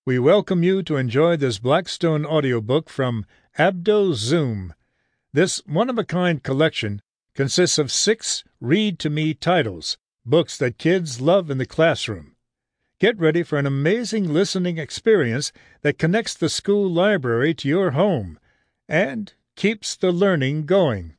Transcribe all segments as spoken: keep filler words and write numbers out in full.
We welcome you to enjoy this Blackstone audiobook from Abdo Zoom. This one-of-a-kind collection consists of six read-to-me titles, books that kids love in the classroom. Get ready for an amazing listening experience that connects the school library to your home and keeps the learning going.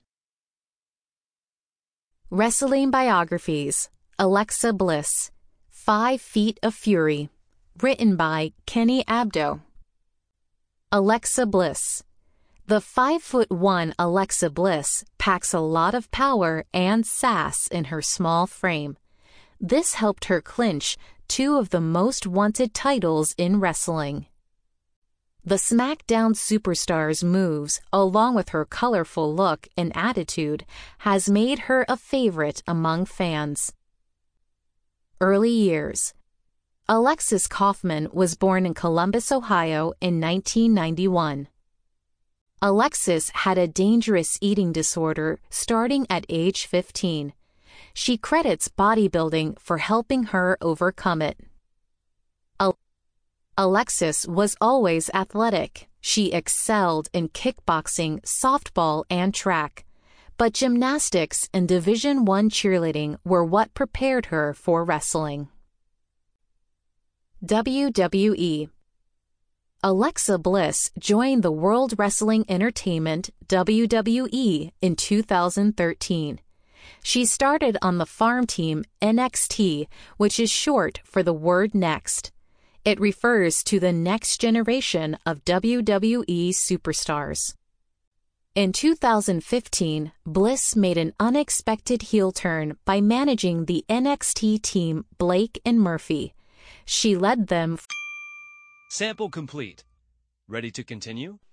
Wrestling Biographies. Alexa Bliss. Five Feet of Fury. Written by Kenny Abdo. Alexa Bliss. The five foot one Alexa Bliss packs a lot of power and sass in her small frame. This helped her clinch two of the most wanted titles in wrestling. The SmackDown Superstar's moves, along with her colorful look and attitude, has made her a favorite among fans. Early years. Alexis Kaufman was born in Columbus, Ohio in nineteen ninety-one. Alexis had a dangerous eating disorder starting at age fifteen. She credits bodybuilding for helping her overcome it. Al- Alexis was always athletic. She excelled in kickboxing, softball, and track. But gymnastics and Division One cheerleading were what prepared her for wrestling. W W E. Alexa Bliss joined the World Wrestling Entertainment W W E in two thousand thirteen. She started on the farm team N X T, which is short for the word next. It refers to the next generation of W W E superstars. In two thousand fifteen, Bliss made an unexpected heel turn by managing the N X T team Blake and Murphy. She led them. Sample complete. Ready to continue?